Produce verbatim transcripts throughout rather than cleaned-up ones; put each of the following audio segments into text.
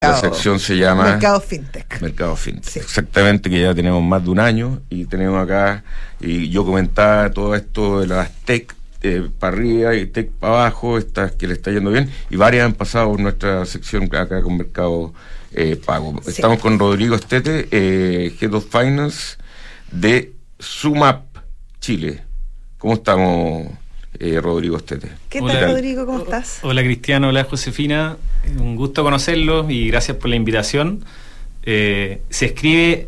La sección se llama Mercado Fintech. Mercado Fintech, Sí. Exactamente, que ya tenemos más de un año y tenemos acá, y yo comentaba todo esto de las tech eh, para arriba y tech para abajo, estas que le está yendo bien, y varias han pasado por nuestra sección acá con Mercado eh, Pago. Sí. Estamos con Rodrigo Estete, eh, Head of Finance de Sumap Chile. ¿Cómo estamos, eh, Rodrigo Estete? ¿Qué Hola. tal, Rodrigo? ¿Cómo estás? Hola Cristiano, hola Josefina, un gusto conocerlos y gracias por la invitación. Eh, se escribe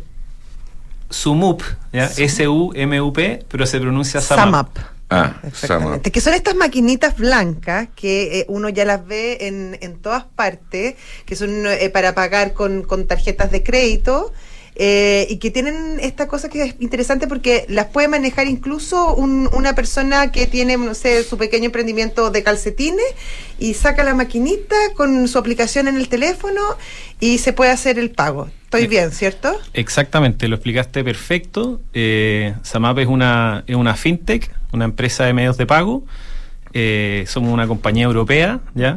Sumup, ¿ya? S U M U P, pero se pronuncia Samap. Ah, Samap. Exactamente. Que son estas maquinitas blancas que eh, uno ya las ve en, en todas partes, que son eh, para pagar con, con tarjetas de crédito. Eh, y que tienen esta cosa que es interesante porque las puede manejar incluso un, una persona que tiene, no sé, su pequeño emprendimiento de calcetines y saca la maquinita con su aplicación en el teléfono y se puede hacer el pago. Estoy bien, ¿cierto? Exactamente, lo explicaste perfecto. Eh, Samap es una, es una fintech, una empresa de medios de pago. Eh, somos una compañía europea, ¿ya?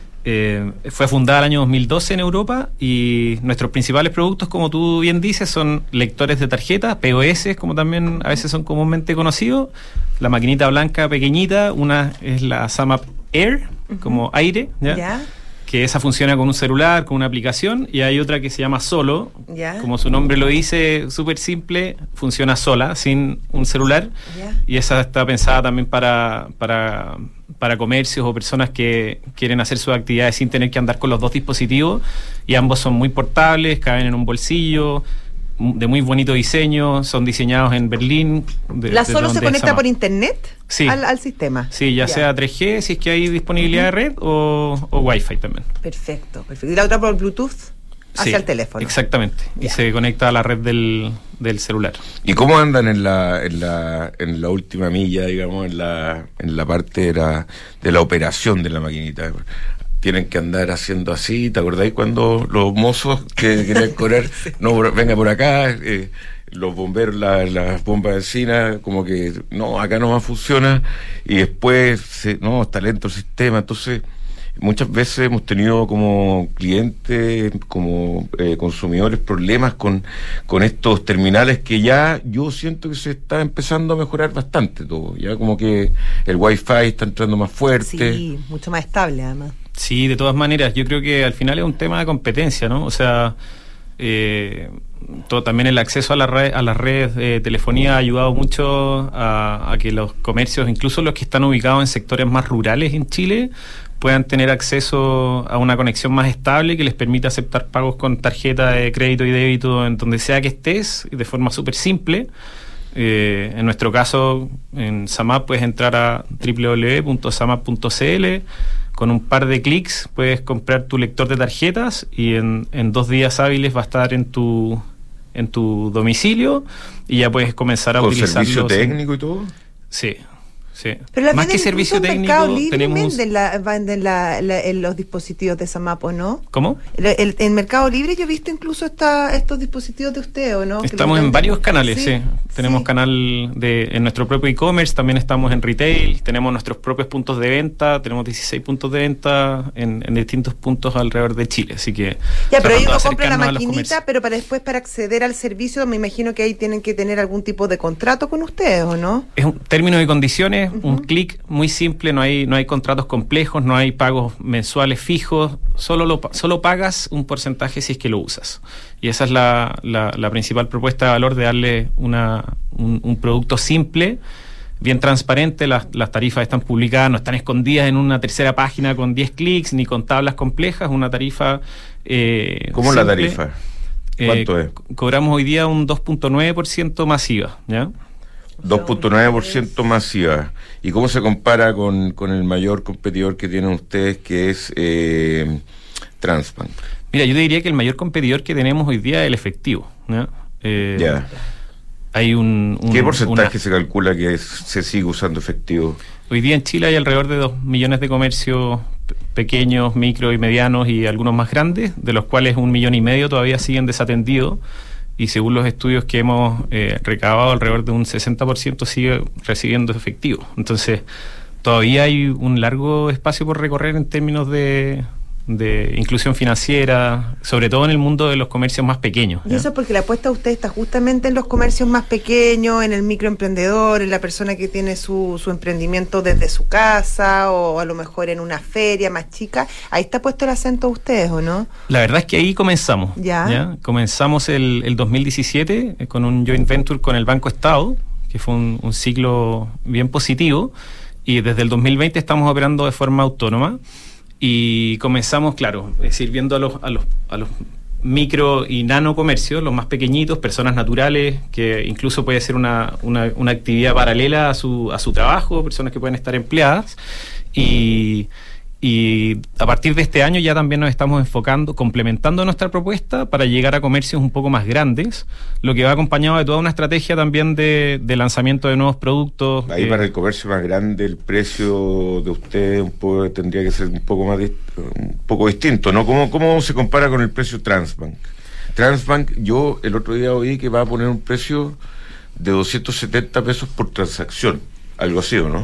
Eh, fue fundada el año dos mil doce en Europa y nuestros principales productos, como tú bien dices, son lectores de tarjetas, P O S, como también a veces son comúnmente conocidos. La maquinita blanca pequeñita, una es la Samap Air, uh-huh. como aire, ¿ya? ¿Ya? Que esa funciona con un celular, con una aplicación, y hay otra que se llama Solo, ¿Ya? como su nombre lo dice, súper simple, funciona sola, sin un celular, ¿Ya? y esa está pensada también para, para, para comercios o personas que quieren hacer sus actividades sin tener que andar con los dos dispositivos, y ambos son muy portables, caben en un bolsillo, de muy bonito diseño, son diseñados en Berlín. De, ¿La de solo se conecta Samap. por internet? Sí. al, al sistema? Sí, ya, ya sea tres G, si es que hay disponibilidad uh-huh. de red, o, o Wi-Fi también. Perfecto, perfecto. ¿Y la otra por Bluetooth? Hacia sí, el teléfono. Exactamente. Ya. Y se conecta a la red del, del celular. ¿Y cómo andan en la en la en la última milla, digamos, en la en la parte de la, de la operación de la maquinita? Tienen que andar haciendo así, ¿te acordáis cuando los mozos que querían cobrar, sí. no, venga por acá, eh, los bomberos, las la bombas de encina, como que, no, acá no más funciona, y después, se, no, está lento el sistema, entonces, muchas veces hemos tenido como clientes, como eh, consumidores, problemas con, con estos terminales que ya yo siento que se está empezando a mejorar bastante todo, ya como que el Wi-Fi está entrando más fuerte. Sí, mucho más estable además. Sí, de todas maneras, yo creo que al final es un tema de competencia, ¿no? O sea, eh, todo, también el acceso a la red, a las redes de telefonía ha ayudado mucho a, a que los comercios, incluso los que están ubicados en sectores más rurales en Chile, puedan tener acceso a una conexión más estable que les permita aceptar pagos con tarjeta de crédito y débito en donde sea que estés, de forma súper simple. Eh, en nuestro caso, en Samap puedes entrar a doble u doble u doble u punto samap punto c l. Con un par de clics puedes comprar tu lector de tarjetas y en, en dos días hábiles va a estar en tu en tu domicilio y ya puedes comenzar a ¿Con utilizarlo. servicio técnico y todo? Sí, sí. Pero la más que servicio técnico, Libre tenemos venden, la, venden la, la, en los dispositivos de Samap, ¿o no? ¿Cómo? El, el, en Mercado Libre yo he visto incluso esta, estos dispositivos de usted, ¿o no? Estamos en varios canales, sí. sí. Tenemos sí. canal de en nuestro propio e-commerce, también estamos en retail, tenemos nuestros propios puntos de venta, tenemos dieciséis puntos de venta en, en distintos puntos alrededor de Chile, así que... Ya, pero ellos compran la maquinita, pero para después para acceder al servicio me imagino que ahí tienen que tener algún tipo de contrato con ustedes, ¿o no? Es un término y condiciones, uh-huh. un clic muy simple, no hay no hay contratos complejos, no hay pagos mensuales fijos, solo lo solo pagas un porcentaje si es que lo usas. Y esa es la, la, la principal propuesta de valor, de darle una, un, un producto simple, bien transparente. Las, las tarifas están publicadas, no están escondidas en una tercera página con diez clics ni con tablas complejas, una tarifa eh, ¿Cómo es la tarifa? ¿Cuánto eh, es? Cobramos hoy día un dos punto nueve por ciento masiva, ¿ya? dos punto nueve por ciento masiva. ¿Y cómo se compara con, con el mayor competidor que tienen ustedes, que es eh, Transbank? Mira, yo te diría que el mayor competidor que tenemos hoy día es el efectivo, ¿no? Eh, ya. Hay un, un ¿Qué porcentaje una, se calcula que es, se sigue usando efectivo? Hoy día en Chile hay alrededor de dos millones de comercios pequeños, micro y medianos y algunos más grandes, de los cuales un millón y medio todavía siguen desatendidos. Y según los estudios que hemos eh, recabado, alrededor de un sesenta por ciento sigue recibiendo efectivo. Entonces, todavía hay un largo espacio por recorrer en términos de, de inclusión financiera, sobre todo en el mundo de los comercios más pequeños. Y eso es porque la apuesta de usted está justamente en los comercios más pequeños, en el microemprendedor, en la persona que tiene su, su emprendimiento desde su casa o a lo mejor en una feria más chica. Ahí está puesto el acento de ustedes, ¿o no? La verdad es que ahí comenzamos. Ya. ¿ya? Comenzamos el, el dos mil diecisiete eh, con un joint venture con el Banco Estado, que fue un, un ciclo bien positivo, y desde el dos mil veinte estamos operando de forma autónoma. Y comenzamos, claro, sirviendo a los, a los, a los micro y nano comercios, los más pequeñitos, personas naturales, que incluso puede ser una, una, una actividad paralela a su, a su trabajo, personas que pueden estar empleadas. Y, y a partir de este año ya también nos estamos enfocando, complementando nuestra propuesta para llegar a comercios un poco más grandes, lo que va acompañado de toda una estrategia también de, de lanzamiento de nuevos productos. Ahí eh, para el comercio más grande el precio de usted un poco, tendría que ser un poco más un poco distinto, ¿no? ¿Cómo, cómo se compara con el precio Transbank? Transbank, yo el otro día oí que va a poner un precio de doscientos setenta pesos por transacción, algo así, ¿o no?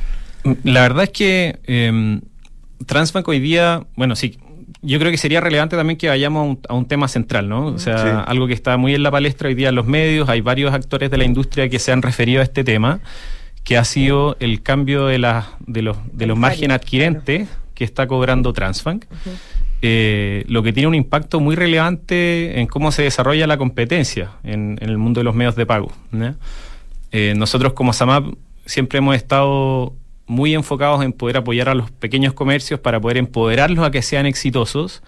La verdad es que eh, Transbank hoy día, bueno, sí, yo creo que sería relevante también que vayamos a un, a un tema central, ¿no? O sea, sí. Algo que está muy en la palestra hoy día en los medios, hay varios actores de la industria que se han referido a este tema, que ha sido el cambio de, la, de los, de los márgenes adquirentes que está cobrando Transbank, uh-huh. eh, lo que tiene un impacto muy relevante en cómo se desarrolla la competencia en, en el mundo de los medios de pago, ¿no? Eh, nosotros como SAMAP siempre hemos estado muy enfocados en poder apoyar a los pequeños comercios para poder empoderarlos a que sean exitosos,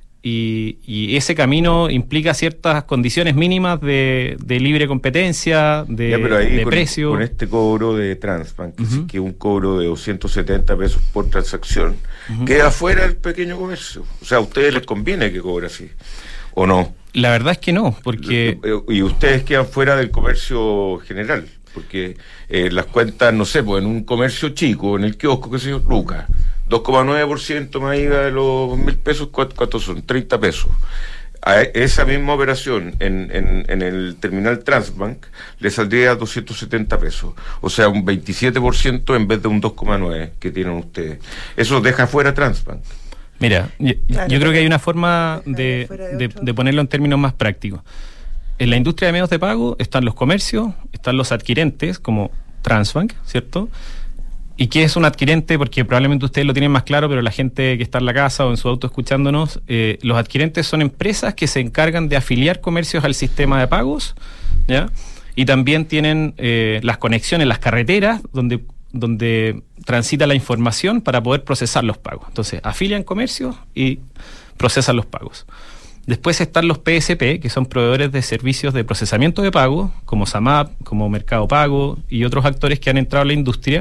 y, y ese camino implica ciertas condiciones mínimas de, de libre competencia, de, ya, pero ahí de con, precio. Con este cobro de Transbank, Uh-huh. que es un cobro de doscientos setenta pesos por transacción, uh-huh. queda fuera el pequeño comercio. O sea, a ustedes les conviene que cobre así, ¿o no? La verdad es que no, porque... Y ustedes quedan fuera del comercio general. Porque eh, las cuentas, no sé, pues en un comercio chico, en el kiosco, qué sé yo, lucas, dos coma nueve por ciento más I V A de los mil pesos, ¿cuántos son? treinta pesos. A esa misma operación en, en, en el terminal Transbank le saldría doscientos setenta pesos, o sea, un veintisiete por ciento en vez de un dos coma nueve por ciento que tienen ustedes. Eso deja fuera Transbank. Mira, yo, claro, yo creo que hay una forma de, de, de, de ponerlo en términos más prácticos. En la industria de medios de pago están los comercios, están los adquirentes, como Transbank, ¿cierto? ¿Y qué es un adquirente? Porque probablemente ustedes lo tienen más claro, pero la gente que está en la casa o en su auto escuchándonos, eh, los adquirentes son empresas que se encargan de afiliar comercios al sistema de pagos, ¿ya? Y también tienen eh, las conexiones, las carreteras, donde, donde transita la información para poder procesar los pagos. Entonces, afilian comercios y procesan los pagos. Después están los P S P, que son proveedores de servicios de procesamiento de pago, como SAMAP, como Mercado Pago y otros actores que han entrado a la industria,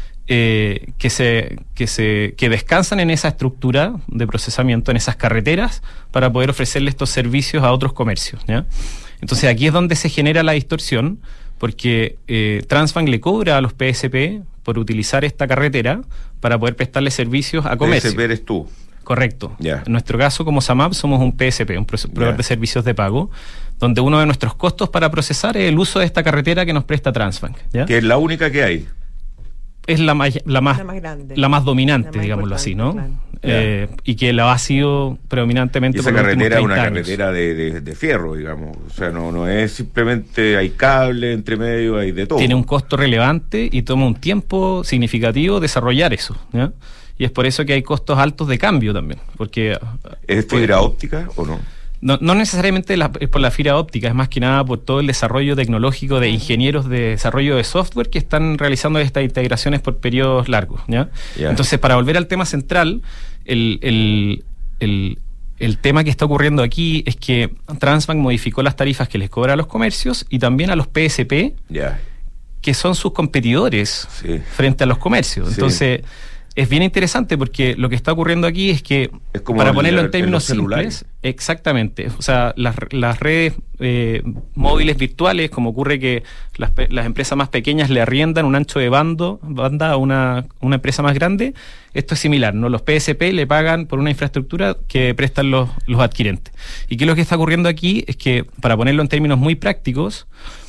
eh, que se que se que descansan en esa estructura de procesamiento, en esas carreteras, para poder ofrecerle estos servicios a otros comercios, ¿ya? Entonces aquí es donde se genera la distorsión, porque eh, Transbank le cobra a los P S P por utilizar esta carretera para poder prestarle servicios a comercios. P S P eres tú. Correcto. Yeah. En nuestro caso, como SAMAP, somos un P S P, un proveedor yeah. de servicios de pago, donde uno de nuestros costos para procesar es el uso de esta carretera que nos presta Transbank, ¿ya? Que es la única que hay. Es la más, la más, la más grande, la más dominante, la más digámoslo así, ¿no? Claro. Eh, yeah. Y que la ha sido predominantemente y esa por carretera es una años. carretera de, de, de fierro, digamos. O sea, no, no es simplemente hay cable entre medio, hay de todo. Tiene un costo relevante y toma un tiempo significativo desarrollar eso, ¿ya? Y es por eso que hay costos altos de cambio también, porque... ¿Es fibra óptica o no? No, no necesariamente la, es por la fibra óptica, es más que nada por todo el desarrollo tecnológico de ingenieros de desarrollo de software que están realizando estas integraciones por periodos largos, ¿ya? Yeah. Entonces, para volver al tema central, el, el, el, el tema que está ocurriendo aquí es que Transbank modificó las tarifas que les cobra a los comercios y también a los P S P, yeah. que son sus competidores sí. frente a los comercios. Sí. Entonces... Es bien interesante porque lo que está ocurriendo aquí es que, es como para el, ponerlo en el, términos simples, exactamente, o sea, las, las redes eh, móviles virtuales, como ocurre que las, las empresas más pequeñas le arriendan un ancho de bando, banda a una, una empresa más grande, esto es similar, ¿no? Los P S P le pagan por una infraestructura que prestan los, los adquirentes. ¿Y qué es lo que está ocurriendo aquí? Es que, para ponerlo en términos muy prácticos,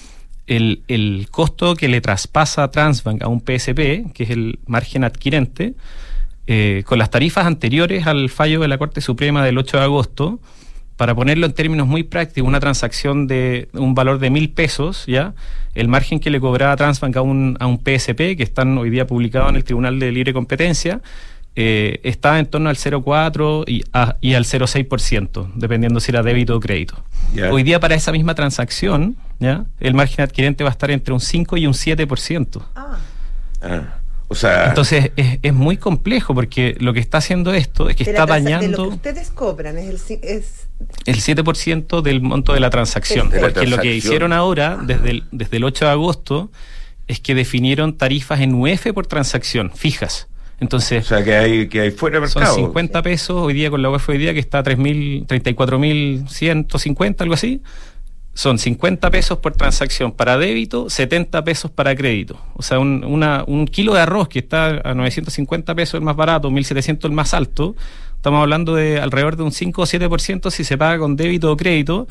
El, el costo que le traspasa Transbank a un P S P, que es el margen adquirente, eh, con las tarifas anteriores al fallo de la Corte Suprema del ocho de agosto, para ponerlo en términos muy prácticos, una transacción de un valor de mil pesos, ¿ya? El margen que le cobraba Transbank a un, a un P S P, que están hoy día publicados en el Tribunal de Libre Competencia, eh, estaba en torno al cero coma cuatro y, a, y al cero coma seis por ciento, dependiendo si era débito o crédito. Yeah. Hoy día, para esa misma transacción, ¿ya? El margen adquirente va a estar entre un cinco y un siete por ciento. Ah. Ah. O sea, entonces es, es muy complejo, porque lo que está haciendo esto es que está dañando... De lo que ustedes cobran es el, es... el siete por ciento del monto de la transacción. De la porque transacción. Lo que hicieron ahora, desde el, desde el ocho de agosto, es que definieron tarifas en U F por transacción, fijas. Entonces, o sea, que hay, que hay fuera de mercado. Son cincuenta pesos hoy día con la U F hoy día, que está a tres mil, treinta y cuatro mil ciento cincuenta, algo así. Son cincuenta pesos por transacción para débito, setenta pesos para crédito. O sea, un, una, un kilo de arroz que está a novecientos cincuenta pesos el más barato, mil setecientos el más alto. Estamos hablando de alrededor de un cinco o siete por ciento si se paga con débito o crédito.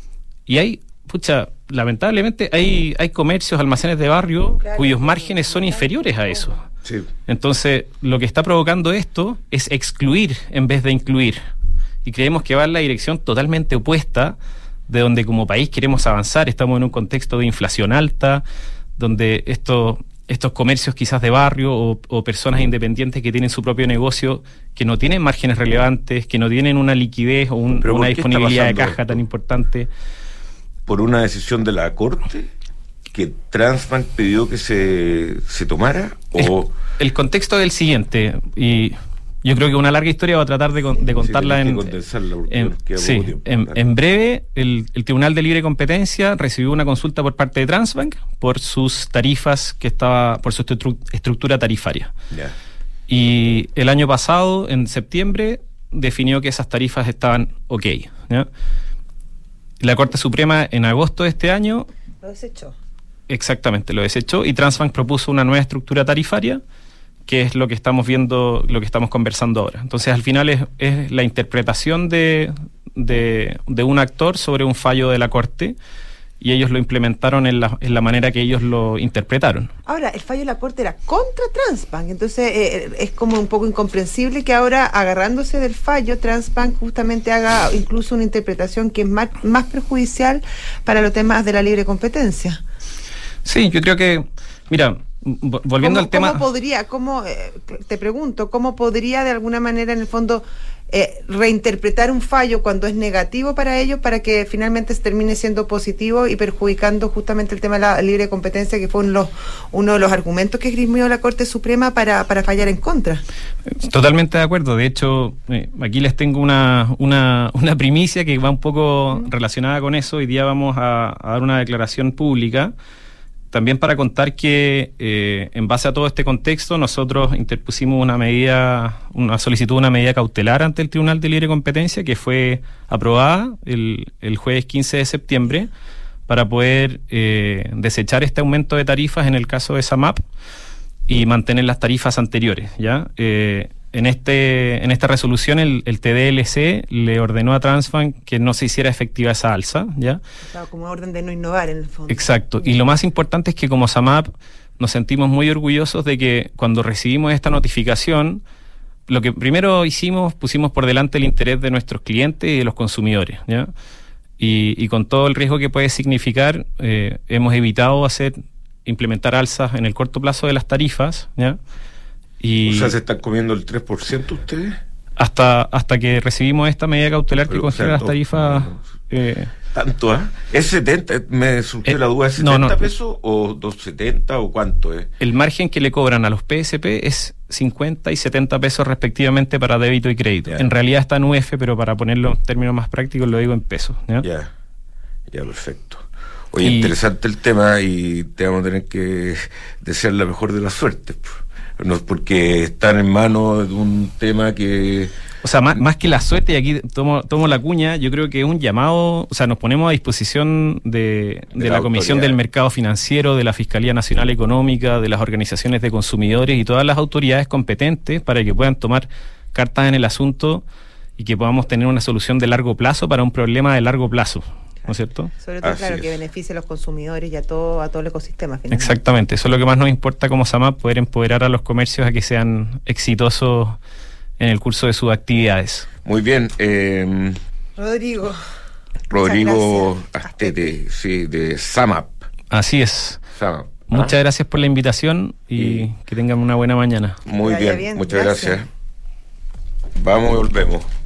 Y hay, pucha, lamentablemente hay, hay comercios, almacenes de barrio, claro, cuyos márgenes son inferiores a eso. Sí. Entonces, lo que está provocando esto es excluir en vez de incluir. Y creemos que va en la dirección totalmente opuesta de donde como país queremos avanzar. Estamos en un contexto de inflación alta, donde estos, estos comercios quizás de barrio o, o personas independientes que tienen su propio negocio, que no tienen márgenes relevantes, que no tienen una liquidez o un, una disponibilidad de caja esto? tan importante. ¿Por una decisión de la Corte que Transbank pidió que se, se tomara? O el, el contexto es el siguiente, y yo creo que una larga historia va a tratar de, de contarla sí, en, en, sí, en, en breve. El, el Tribunal de Libre Competencia recibió una consulta por parte de Transbank por sus tarifas, que estaba por su estru- estructura tarifaria. Yeah. Y el año pasado, en septiembre, definió que esas tarifas estaban ok, ¿ya? La Corte Suprema en agosto de este año lo desechó. Exactamente, lo desechó, y Transbank propuso una nueva estructura tarifaria, que es lo que estamos viendo, lo que estamos conversando ahora. Entonces, al final es, es la interpretación de, de, de un actor sobre un fallo de la Corte, y ellos lo implementaron en la, en la manera que ellos lo interpretaron. Ahora, el fallo de la Corte era contra Transbank, entonces eh, es como un poco incomprensible que ahora, agarrándose del fallo, Transbank justamente haga incluso una interpretación que es más, más perjudicial para los temas de la libre competencia. Sí, yo creo que, mira, volviendo al tema... ¿Cómo podría, cómo, eh, te pregunto, cómo podría de alguna manera en el fondo eh, reinterpretar un fallo cuando es negativo para ellos, para que finalmente se termine siendo positivo y perjudicando justamente el tema de la libre competencia, que fue uno de los, uno de los argumentos que esgrimió la Corte Suprema para, para fallar en contra? Totalmente de acuerdo. De hecho, eh, aquí les tengo una, una, una primicia que va un poco mm. relacionada con eso. Hoy día vamos a, a dar una declaración pública, también para contar que eh, en base a todo este contexto nosotros interpusimos una medida, una solicitud de una medida cautelar ante el Tribunal de Libre Competencia, que fue aprobada el, el jueves quince de septiembre, para poder eh, desechar este aumento de tarifas en el caso de SAMAP y mantener las tarifas anteriores, ¿ya? Eh, en este en esta resolución el, el T D L C le ordenó a Transbank que no se hiciera efectiva esa alza, ¿ya? Estaba como orden de no innovar en el fondo. Exacto. Y lo más importante es que como SAMAP nos sentimos muy orgullosos de que cuando recibimos esta notificación, lo que primero hicimos, pusimos por delante el interés de nuestros clientes y de los consumidores, ¿ya? Y, y con todo el riesgo que puede significar, eh, hemos evitado hacer implementar alzas en el corto plazo de las tarifas, ¿ya? Y o sea, ¿se están comiendo el tres por ciento ustedes? Hasta hasta que recibimos esta medida cautelar. Pero, que congela, o sea, las tarifas... No, no, eh, ¿tanto, ah? ¿Es setenta? Me surgió eh, la duda, ¿es setenta no, no, pesos o doscientos setenta o cuánto es? El margen que le cobran a los P S P es cincuenta y setenta pesos respectivamente para débito y crédito. Yeah. En realidad está en U F, pero para ponerlo en términos más prácticos lo digo en pesos. Ya, yeah. ya, perfecto. Oye, y, interesante el tema, y te vamos a tener que desear la mejor de las suertes, no, porque están en manos de un tema que... O sea, más, más que la suerte, y aquí tomo, tomo la cuña, yo creo que es un llamado, o sea, nos ponemos a disposición de, de, de la, la Comisión del Mercado Financiero, de la Fiscalía Nacional Económica, de las organizaciones de consumidores y todas las autoridades competentes para que puedan tomar cartas en el asunto y que podamos tener una solución de largo plazo para un problema de largo plazo. ¿no es cierto? Sobre todo, Así claro, es. que beneficie a los consumidores y a todo, a todo el ecosistema. Finalmente. Exactamente, eso es lo que más nos importa como SAMAP, poder empoderar a los comercios a que sean exitosos en el curso de sus actividades. Muy bien. Eh, Rodrigo. Rodrigo Muchas gracias. Astete, sí, de SAMAP. Así es. SAMAP. Muchas ¿Ah? gracias por la invitación y Y- que tengan una buena mañana. Muy Que vaya bien, bien, muchas gracias. gracias. Vamos y volvemos.